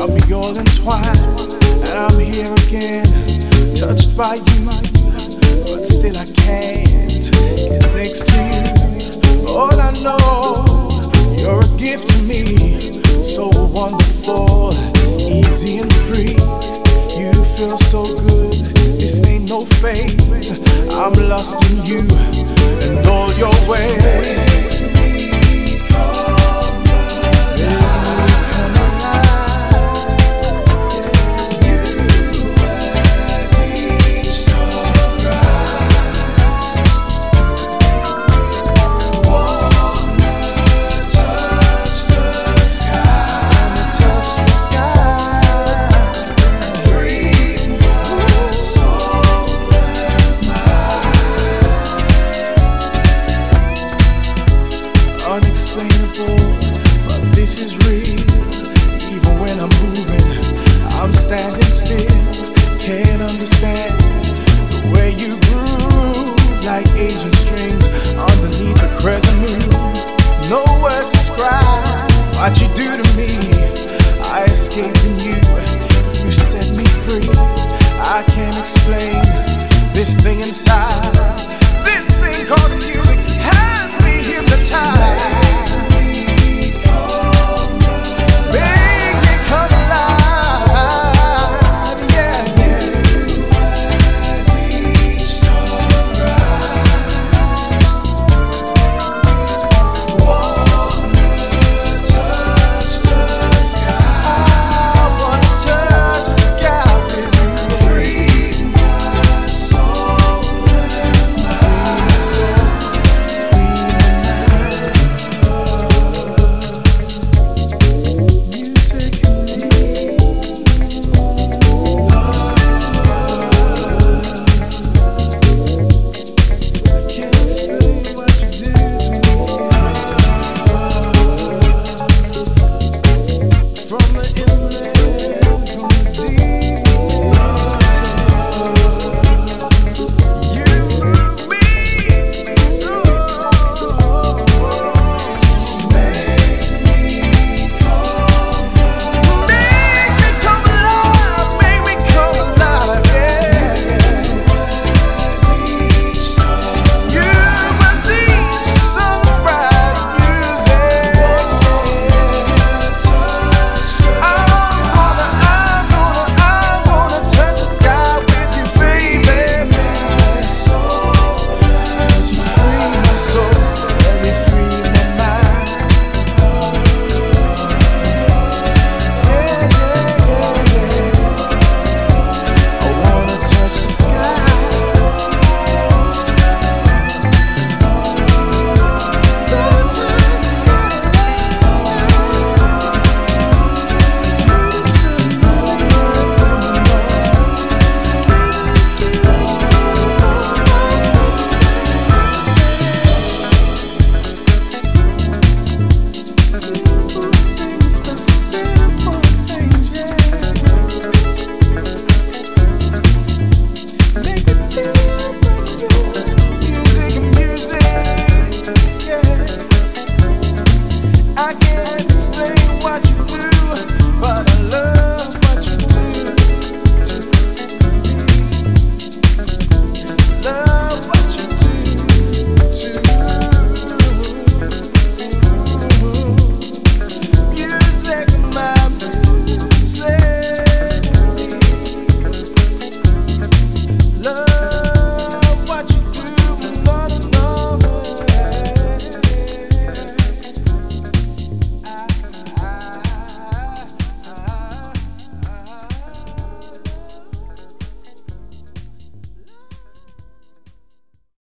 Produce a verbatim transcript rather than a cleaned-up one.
I'm yours entwined, and I'm here again, touched by you, but still I can't get next to you. All I know, you're a gift to me, so wonderful, easy and free. You feel so good, this ain't no phase. I'm lost in you and all your ways. Unexplainable, but this is real. Even when I'm moving, I'm standing still.